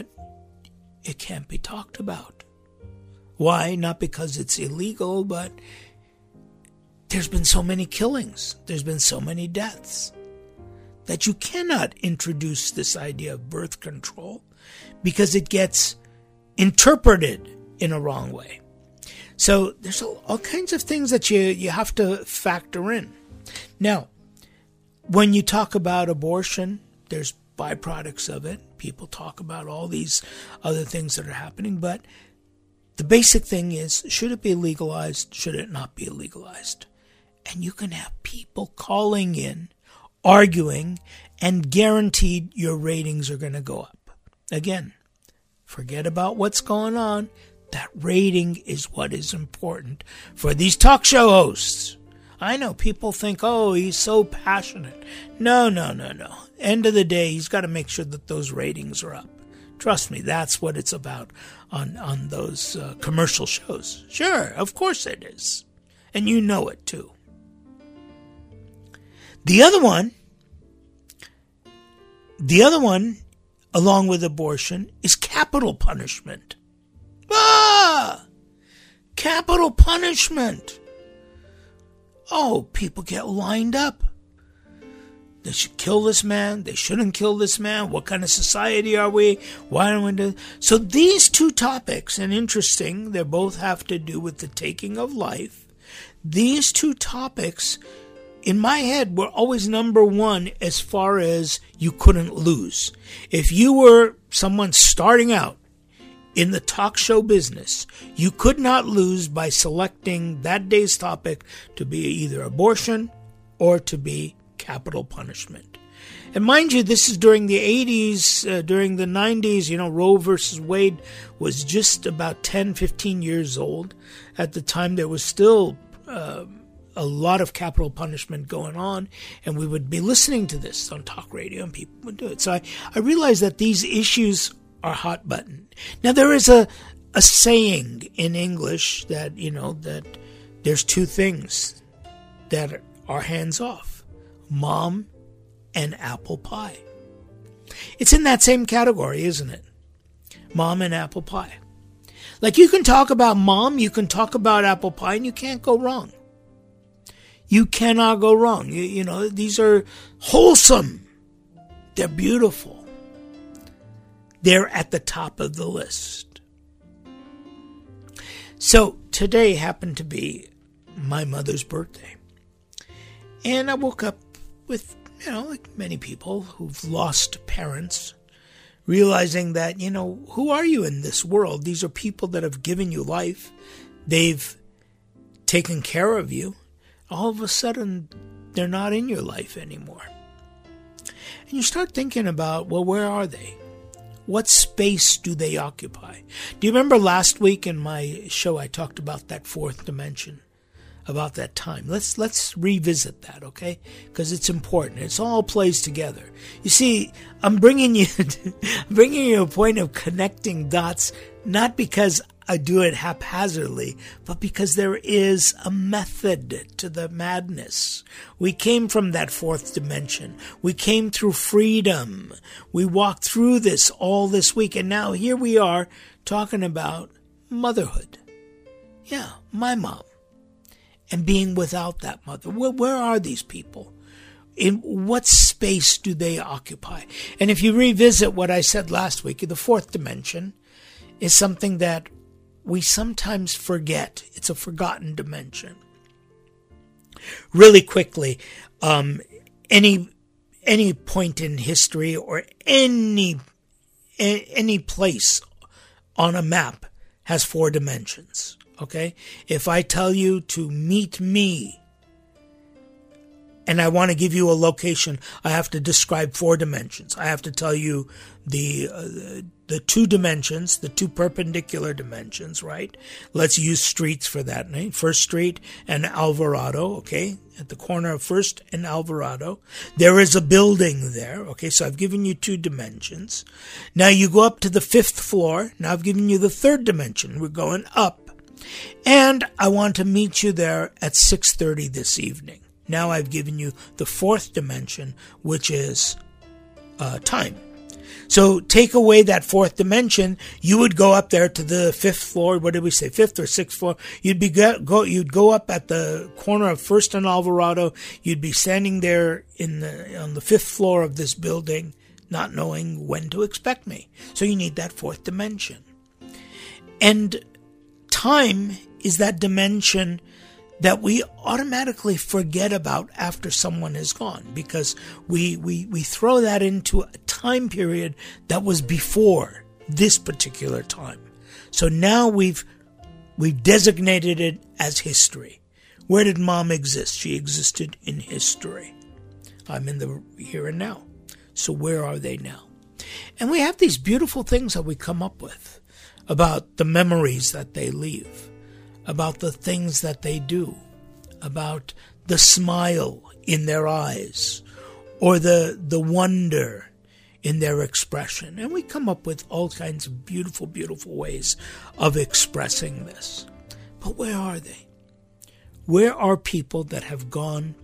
it can't be talked about. Why? Not because it's illegal, but there's been so many killings, there's been so many deaths, that you cannot introduce this idea of birth control because it gets interpreted in a wrong way. So there's all kinds of things that you, you have to factor in. Now, when you talk about abortion, there's byproducts of it. People talk about all these other things that are happening, but the basic thing is, should it be legalized? Should it not be legalized? And you can have people calling in, arguing, and guaranteed your ratings are going to go up. Again, forget about what's going on. That rating is what is important for these talk show hosts. I know people think, oh, he's so passionate. No, no, no, no. End of the day, he's got to make sure that those ratings are up. Trust me, that's what it's about on, on those uh, commercial shows. Sure, of course it is. And you know it too. The other one, the other one, along with abortion, is capital punishment. Ah! Capital punishment. Oh, people get lined up. They should kill this man. They shouldn't kill this man. What kind of society are we? Why don't we do? So these two topics, and interesting, they both have to do with the taking of life. These two topics, in my head, were always number one as far as you couldn't lose. If you were someone starting out in the talk show business, you could not lose by selecting that day's topic to be either abortion or to be capital punishment. And mind you, this is during the eighties, uh, during the nineties, you know, Roe versus Wade was just about ten, fifteen years old. At the time, there was still uh, a lot of capital punishment going on, and we would be listening to this on talk radio, and people would do it. So I, I realized that these issues are hot button. Now, there is a, a saying in English that, you know, that there's two things that are hands off. Mom and apple pie. It's in that same category, isn't it? Mom and apple pie. Like, you can talk about mom, you can talk about apple pie, and you can't go wrong. You cannot go wrong. You, you know, these are wholesome. They're beautiful. They're at the top of the list. So today happened to be my mother's birthday. And I woke up with, you know, like many people who've lost parents, realizing that, you know, who are you in this world? These are people that have given you life. They've taken care of you. All of a sudden, they're not in your life anymore. And you start thinking about, well, where are they? What space do they occupy? Do you remember last week in my show I talked about that fourth dimension? About that time. Let's let's revisit that, okay? Because it's important. It's all plays together. You see, I'm bringing you, bringing you a point of connecting dots, not because I do it haphazardly, but because there is a method to the madness. We came from that fourth dimension. We came through freedom. We walked through this all this week, and now here we are talking about motherhood. Yeah, my mom. And being without that mother. Where, where are these people? in what space do they occupy? And if you revisit what I said last week, the fourth dimension is something that we sometimes forget. It's a forgotten dimension. Really quickly, um, any any point in history or any any place on a map has four dimensions. Okay? If I tell you to meet me, and I want to give you a location, I have to describe four dimensions. I have to tell you the uh, the two dimensions, the two perpendicular dimensions, right? Let's use streets for that. Right? First Street and Alvarado, okay? At the corner of First and Alvarado. There is a building there, okay? So I've given you two dimensions. Now you go up to the fifth floor. Now I've given you the third dimension. We're going up. And I want to meet you there at six thirty this evening. Now I've given you the fourth dimension, which is uh, time. So take away that fourth dimension, you would go up there to the fifth floor. What did we say? Fifth or sixth floor? You'd be go, go you'd go up at the corner of First and Alvarado. You'd be standing there in the on the fifth floor of this building, not knowing when to expect me. So you need that fourth dimension. And time is that dimension that we automatically forget about after someone is gone, because we, we, we throw that into a time period that was before this particular time. So now we've we've designated it as history. Where did Mom exist? She existed in history. I'm in the here and now. So where are they now? And we have these beautiful things that we come up with about the memories that they leave, about the things that they do, about the smile in their eyes, or the the wonder in their expression. And we come up with all kinds of beautiful, beautiful ways of expressing this. But where are they? Where are people that have gone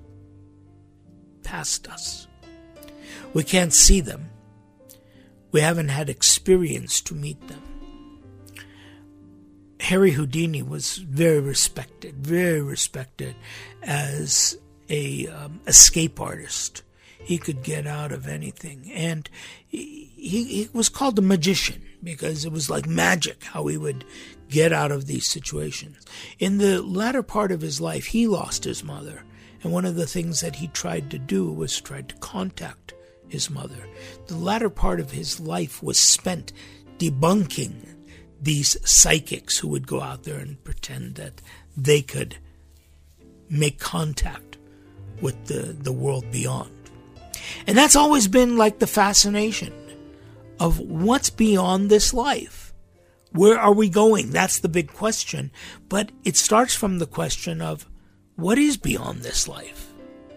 past us? We can't see them. We haven't had experience to meet them. Harry Houdini was very respected, very respected as a um, escape artist. He could get out of anything. And he, he, he was called the magician because it was like magic how he would get out of these situations. In the latter part of his life, he lost his mother. And one of the things that he tried to do was try to contact his mother. The latter part of his life was spent debunking these psychics who would go out there and pretend that they could make contact with the, the world beyond. And that's always been like the fascination of what's beyond this life. Where are we going? That's the big question. But it starts from the question of what is beyond this life?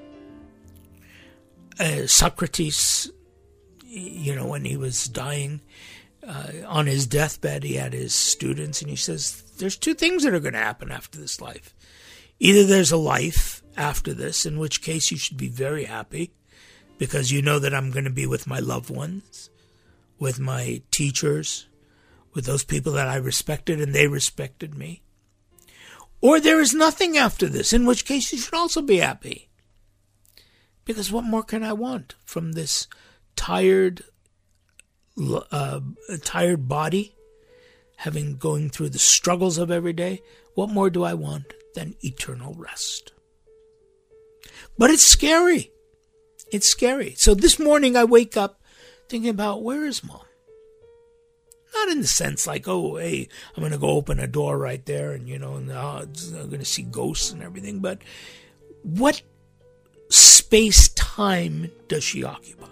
Uh, Socrates, you know, when he was dying, Uh, on his deathbed, he had his students, and he says, there's two things that are going to happen after this life. Either there's a life after this, in which case you should be very happy, because you know that I'm going to be with my loved ones, with my teachers, with those people that I respected, and they respected me. Or there is nothing after this, in which case you should also be happy. Because what more can I want from this tired Uh, a tired body, having going through the struggles of every day? What more do I want than eternal rest? But it's scary. It's scary. So this morning I wake up thinking about, where is Mom? Not in the sense like, oh, hey, I'm going to go open a door right there and, you know, and, uh, I'm going to see ghosts and everything. But what space-time does she occupy?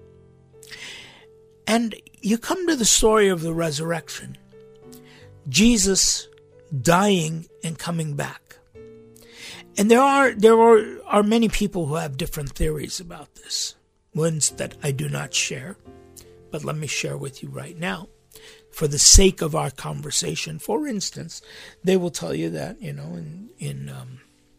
And you come to the story of the resurrection. Jesus dying and coming back. And there are there are, are many people who have different theories about this. Ones that I do not share. But let me share with you right now. For the sake of our conversation, for instance, they will tell you that, you know, in in um,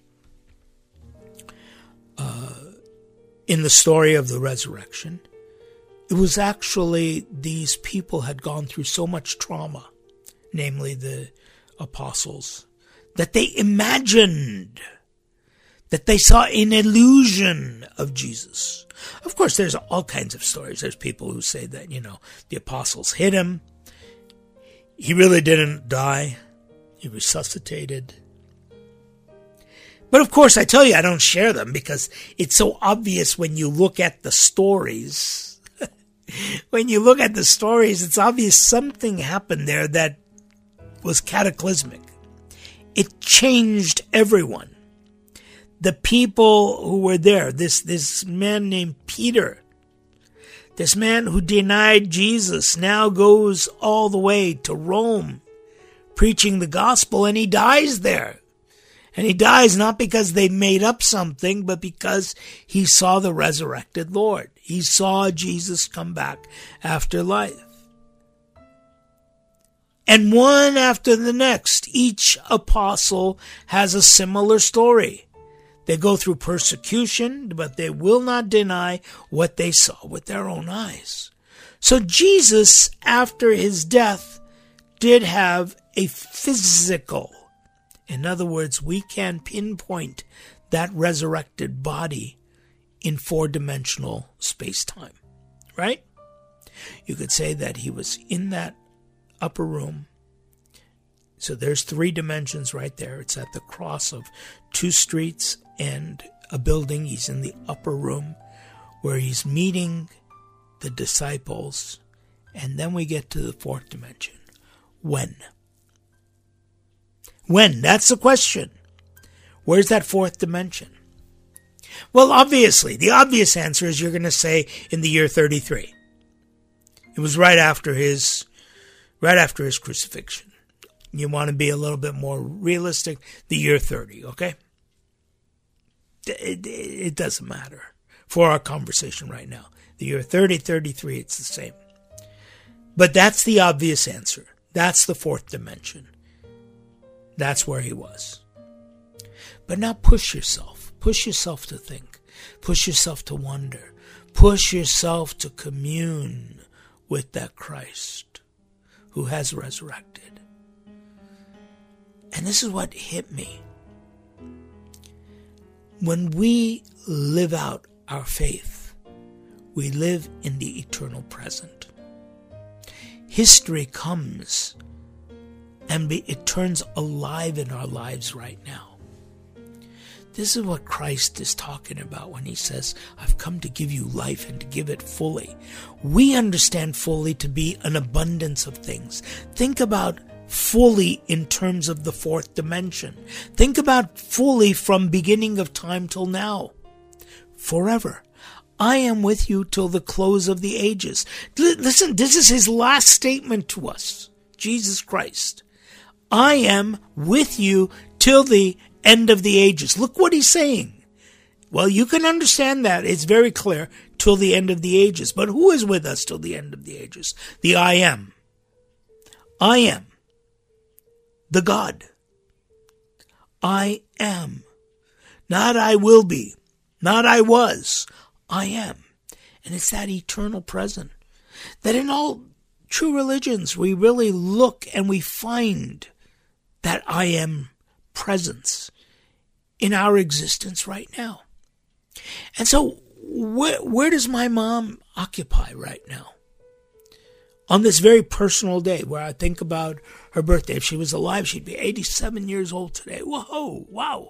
uh, in the story of the resurrection, it was actually these people had gone through so much trauma, namely the apostles, that they imagined that they saw an illusion of Jesus. Of course, there's all kinds of stories. There's people who say that, you know, the apostles hit him. He really didn't die. He resuscitated. But of course, I tell you, I don't share them because it's so obvious when you look at the stories. When you look at the stories, it's obvious something happened there that was cataclysmic. It changed everyone. The people who were there, this, this man named Peter, this man who denied Jesus, now goes all the way to Rome preaching the gospel, and he dies there. And he dies not because they made up something, but because he saw the resurrected Lord. He saw Jesus come back after life. And one after the next, each apostle has a similar story. They go through persecution, but they will not deny what they saw with their own eyes. So Jesus, after his death, did have a physical. In other words, we can pinpoint that resurrected body in four-dimensional space-time, right? You could say that he was in that upper room. So there's three dimensions right there. It's at the cross of two streets and a building. He's in the upper room where he's meeting the disciples. And then we get to the fourth dimension. When? When? That's the question. Where's that fourth dimension? Well, obviously, the obvious answer is you're going to say in the year thirty-three. It was right after his, right after his crucifixion. You want to be a little bit more realistic, the year thirty, okay? It, it, it doesn't matter for our conversation right now. The year thirty, thirty-three, it's the same. But that's the obvious answer. That's the fourth dimension. That's where he was. But now push yourself. Push yourself to think. Push yourself to wonder. Push yourself to commune with that Christ who has resurrected. And this is what hit me. When we live out our faith, we live in the eternal present. History comes and be, it turns alive in our lives right now. This is what Christ is talking about when he says, I've come to give you life and to give it fully. We understand fully to be an abundance of things. Think about fully in terms of the fourth dimension. Think about fully from beginning of time till now. Forever. I am with you till the close of the ages. L- listen, this is his last statement to us. Jesus Christ. I am with you till the end of the ages. Look what he's saying. Well, you can understand that. It's very clear. Till the end of the ages. But who is with us till the end of the ages? The I am. I am. The God. I am. Not I will be. Not I was. I am. And it's that eternal present. That in all true religions, we really look and we find that I am presence in our existence right now. And so where, where does my mom occupy right now? On this very personal day where I think about her birthday. If she was alive, she'd be eighty-seven years old today. Whoa, wow.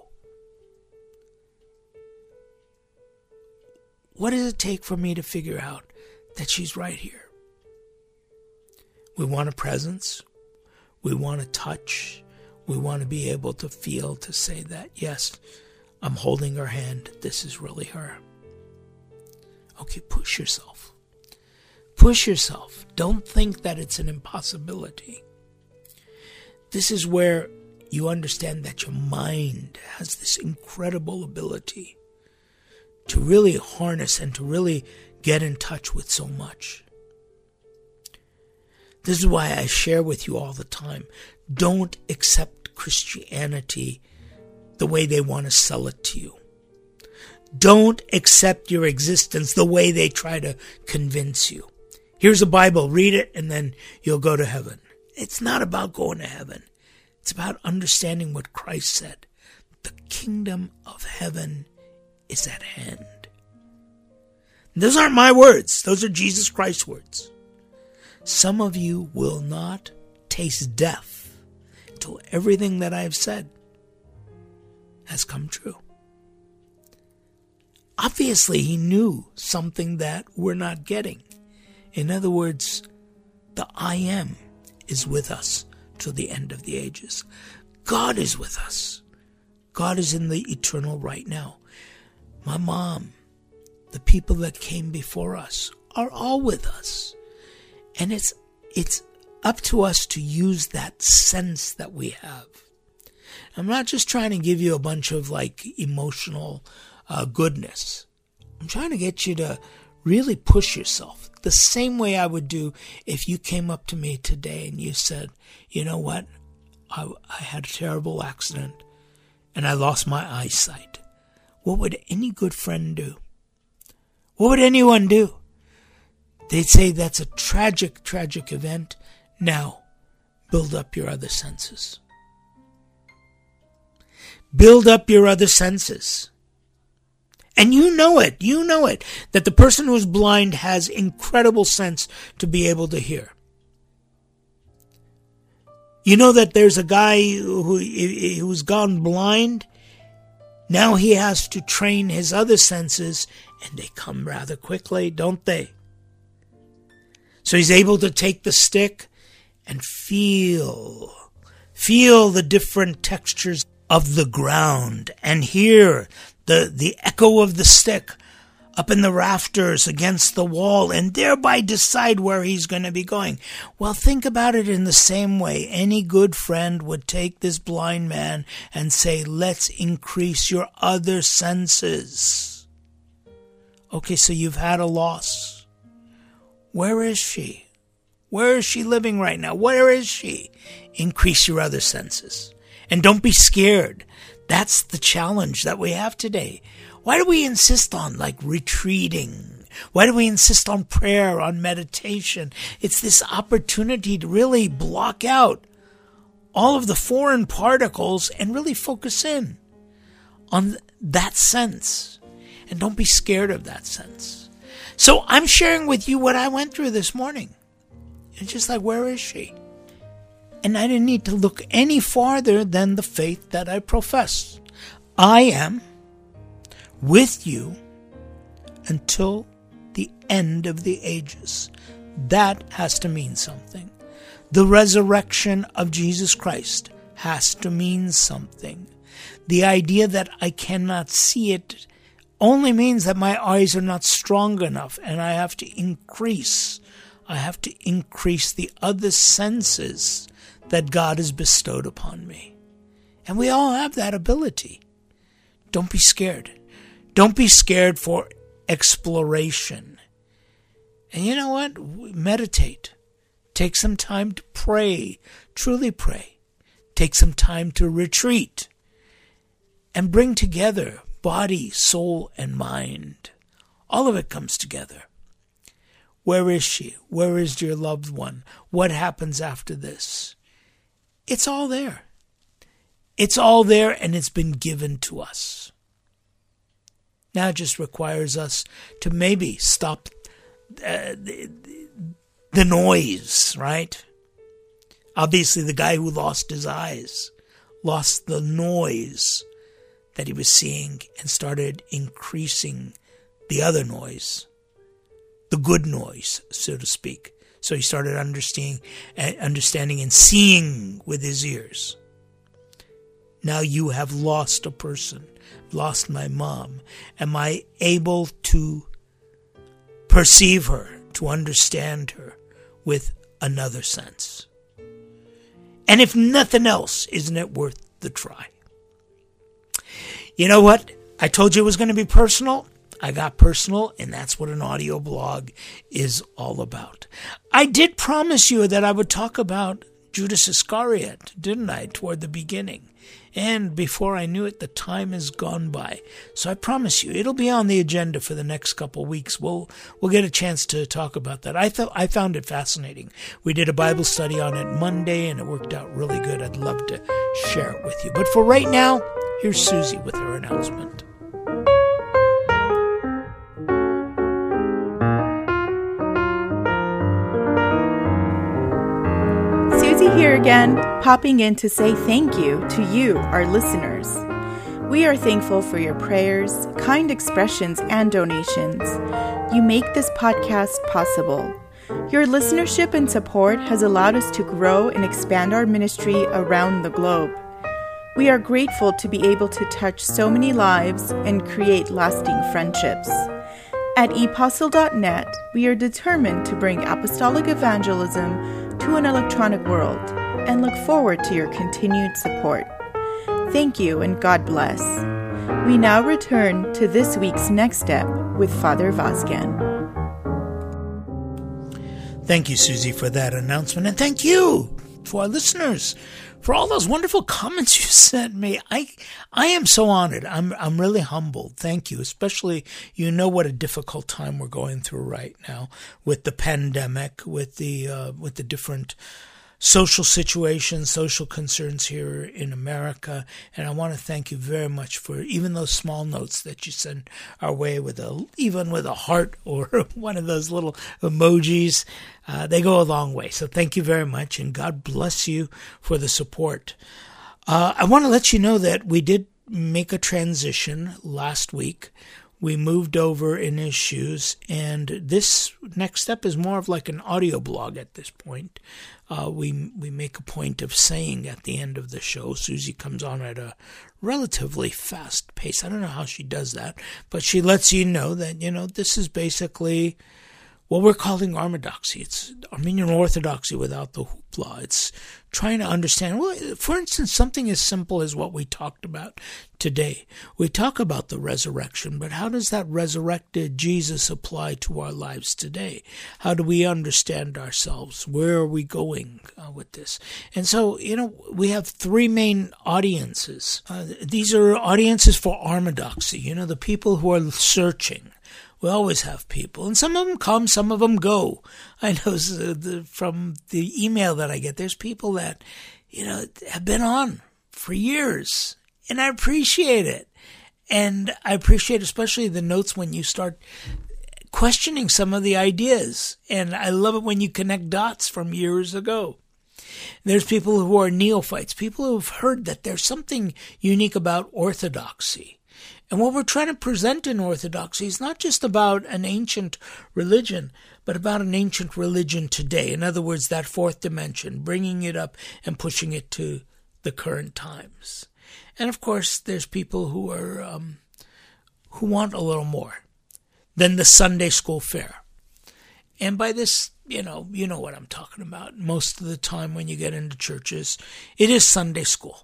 What does it take for me to figure out that she's right here? We want a presence. We want a touch. We want to be able to feel, to say that, yes, I'm holding her hand. This is really her. Okay, push yourself. Push yourself. Don't think that it's an impossibility. This is where you understand that your mind has this incredible ability to really harness and to really get in touch with so much. This is why I share with you all the time. Don't accept Christianity the way they want to sell it to you. Don't accept your existence the way they try to convince you. Here's a Bible, read it, and then you'll go to heaven. It's not about going to heaven. It's about understanding what Christ said. the kingdom of heaven is at hand. Those aren't my words. Those are Jesus Christ's words. Some of you will not taste death until everything that I have said has come true. Obviously, he knew something that we're not getting. In other words, the I am is with us till the end of the ages. God is with us. God is in the eternal right now. My mom, the people that came before us are all with us. And it's it's up to us to use that sense that we have. I'm not just trying to give you a bunch of like emotional uh, goodness. I'm trying to get you to really push yourself the same way I would do if you came up to me today and you said, you know what, I, I had a terrible accident and I lost my eyesight. What would any good friend do? What would anyone do? They'd say that's a tragic, tragic event. Now, build up your other senses. Build up your other senses. And you know it, you know it, that the person who's blind has incredible sense to be able to hear. You know that there's a guy who who's gone blind. Now he has to train his other senses, and they come rather quickly, don't they? So he's able to take the stick and feel, feel the different textures of the ground and hear the, the echo of the stick up in the rafters against the wall and thereby decide where he's going to be going. Well, think about it in the same way. Any good friend would take this blind man and say, let's increase your other senses. Okay, so you've had a loss. Where is she? Where is she living right now? Where is she? Increase your other senses. And don't be scared. That's the challenge that we have today. Why do we insist on like retreating? Why do we insist on prayer, on meditation? It's this opportunity to really block out all of the foreign particles and really focus in on that sense. And don't be scared of that sense. So I'm sharing with you what I went through this morning. It's just like, where is she? And I didn't need to look any farther than the faith that I profess. I am with you until the end of the ages. That has to mean something. The resurrection of Jesus Christ has to mean something. The idea that I cannot see it only means that my eyes are not strong enough and I have to increase. I have to increase the other senses that God has bestowed upon me. And we all have that ability. Don't be scared. Don't be scared for exploration. And you know what? Meditate. Take some time to pray. Truly pray. Take some time to retreat. And bring together body, soul, and mind. All of it comes together. Where is she? Where is your loved one? What happens after this? It's all there. It's all there, and it's been given to us. Now it just requires us to maybe stop uh, the, the noise, right? Obviously, the guy who lost his eyes lost the noise that he was seeing and started increasing the other noise, the good noise, so to speak. So he started understanding, understanding and seeing with his ears. Now you have lost a person, lost my mom. Am I able to perceive her, to understand her with another sense? And if nothing else, isn't it worth the try? You know what? I told you it was going to be personal. I got personal, and that's what an audio blog is all about. I did promise you that I would talk about Judas Iscariot, didn't I, toward the beginning? And before I knew it, the time has gone by. So I promise you, it'll be on the agenda for the next couple of weeks. We'll we'll get a chance to talk about that. I thought I found it fascinating. We did a Bible study on it Monday, and it worked out really good. I'd love to share it with you. But for right now, Here's Susie with her announcement. Susie here again, popping in to say thank you to you, our listeners. We are thankful for your prayers, kind expressions, and donations. You make this podcast possible. Your listenership and support has allowed us to grow and expand our ministry around the globe. We are grateful to be able to touch so many lives and create lasting friendships. At epostle dot net, we are determined to bring apostolic evangelism to an electronic world and look forward to your continued support. Thank you and God bless. We now return to this week's Next Step with Father Vazgen. Thank you, Susie, for that announcement. And thank you to our listeners for all those wonderful comments you sent me. I I am so honored. I'm I'm really humbled. Thank you. Especially, you know what a difficult time we're going through right now with the pandemic, with the uh, with the different social situations, social concerns here in America. And I want to thank you very much for even those small notes that you send our way with a, even with a heart or one of those little emojis. Uh, they go a long way. So thank you very much, and God bless you for the support. Uh, I want to let you know that we did make a transition last week. We moved over in Issues, and this next step is more of like an audio blog at this point. Uh, we we make a point of saying at the end of the show, Susie comes on at a relatively fast pace. I don't know how she does that, but she lets you know that, you know, this is basically what we're calling Armadoxy. It's Armenian Orthodoxy without the hoopla. It's trying to understand, well, for instance, something as simple as what we talked about today. We talk about the resurrection, but how does that resurrected Jesus apply to our lives today? How do we understand ourselves? Where are we going uh, with this? And so, you know, we have three main audiences. Uh, these are audiences for Armadoxy, you know, the people who are searching. We always have people, and some of them come, some of them go. I know the, from the email that I get, there's people that, you know, have been on for years, and I appreciate it. And I appreciate especially the notes when you start questioning some of the ideas, and I love it when you connect dots from years ago. There's people who are neophytes, people who have heard that there's something unique about Orthodoxy. And what we're trying to present in Orthodoxy is not just about an ancient religion, but about an ancient religion today. In other words, that fourth dimension, bringing it up and pushing it to the current times. And of course, there's people who are um, who want a little more than the Sunday school fare. And by this, you know, you know what I'm talking about. Most of the time when you get into churches, it is Sunday school.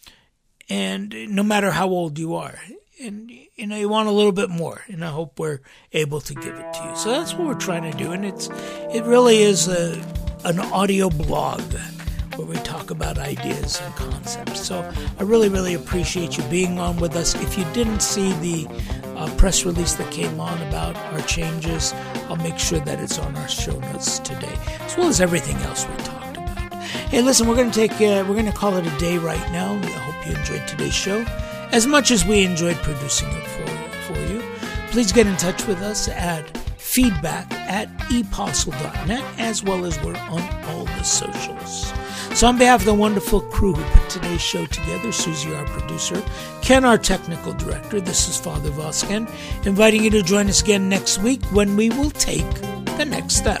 And no matter how old you are, and, you know, you want a little bit more, and I hope we're able to give it to you. So that's what we're trying to do, and it's it really is a an audio blog where we talk about ideas and concepts. So I really, really appreciate you being on with us. If you didn't see the uh, press release that came on about our changes, I'll make sure that it's on our show notes today, as well as everything else we talked about. Hey, listen, we're going to take uh, we're going to call it a day right now. I hope you enjoyed today's show as much as we enjoyed producing it for, for you. Please get in touch with us at feedback at epostle dot net, as well as we're on all the socials. So on behalf of the wonderful crew who put today's show together, Susie, our producer, Ken, our technical director, this is Father Vazgen, inviting you to join us again next week when we will take the next step.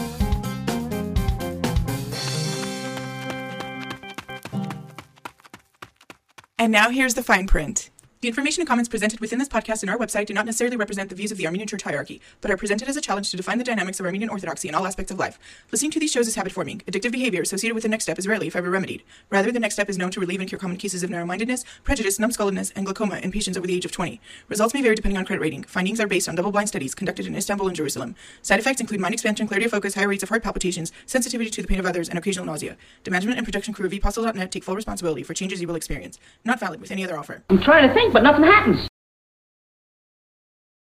And now here's the fine print. The information and comments presented within this podcast and our website do not necessarily represent the views of the Armenian Church hierarchy, but are presented as a challenge to define the dynamics of Armenian Orthodoxy in all aspects of life. Listening to these shows is habit-forming. Addictive behavior associated with the next step is rarely, if ever, remedied. Rather, the next step is known to relieve and cure common cases of narrow-mindedness, prejudice, numbskulledness, and glaucoma in patients over the age of twenty. Results may vary depending on credit rating. Findings are based on double-blind studies conducted in Istanbul and Jerusalem. Side effects include mind expansion, clarity of focus, higher rates of heart palpitations, sensitivity to the pain of others, and occasional nausea. The management and production crew of epostle dot net take full responsibility for changes you will experience. Not valid with any other offer. I'm trying to think, but nothing happens.